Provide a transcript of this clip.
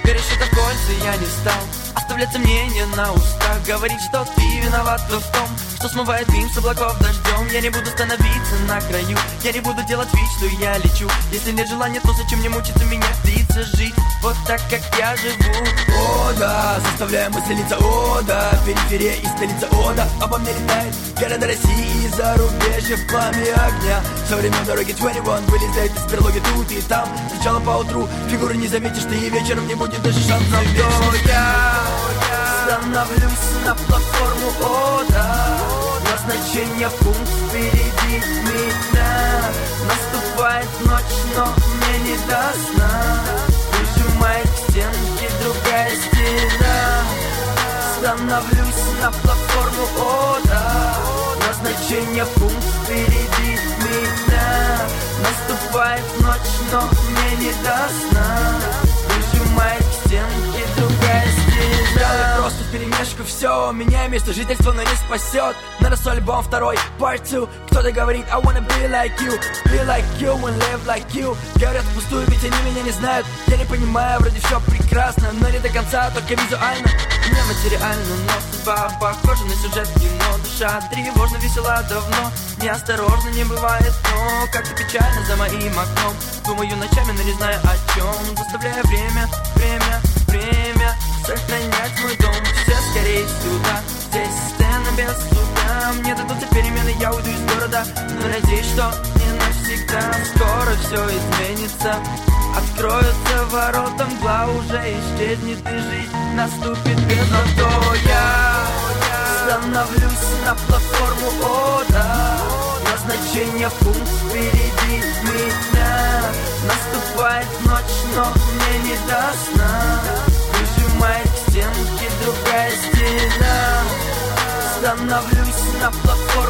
Пересчитав кольца я не стал оставлять сомнения на устах, говорить, что ты виновата в том, что смывает дым с облаков дождем. Я не буду становиться на краю, я не буду делать вид, что я лечу. Если нет желания, то зачем мне мучиться, меня длится жить вот так, как я живу. О да, заставляем мысли литься, о да, периферия и столица, о да, обо мне летает города России и зарубежья в пламя огня. Со времен дороги 21 вылезает из берлоги тут и там. Сначала поутру фигуры не заметишь ты, и вечером не будет даже шанса. Но я становлюсь на платформу, о да, назначение пункт впереди меня. Наступает ночь, но мне не до сна, прижимает к стенке другая стена. Становлюсь на платформу, о да, назначение пункт впереди меня. Наступает ночь, но мне не до сна, прижимает к стенке другая стена. Просто вперемешку все, меняю место жительства, но не спасет. На раз альбом второй, part 2. Кто-то говорит, I wanna be like you and live like you. Говорят впустую, ведь они меня не знают. Я не понимаю, вроде все прекрасно, но не до конца, только визуально. Не материально, но судьба похожа на сюжет кино. Душа тревожно, весела давно, неосторожно не бывает, но как-то печально за моим окном. Думаю ночами, но не знаю о чем, заставляя время сохранять мой дом. Все скорее сюда, здесь сцена без суда. Мне дадутся перемены, я уйду из города, но надеюсь, что не навсегда. Скоро все изменится, откроются ворота, мгла уже исчезнет, и жизнь наступит без нас. То я становлюсь на платформу, о да, назначение пункт впереди меня. Наступает ночь, но мне не до сна, прижимает к стенке другая стена. Становлюсь на платформу.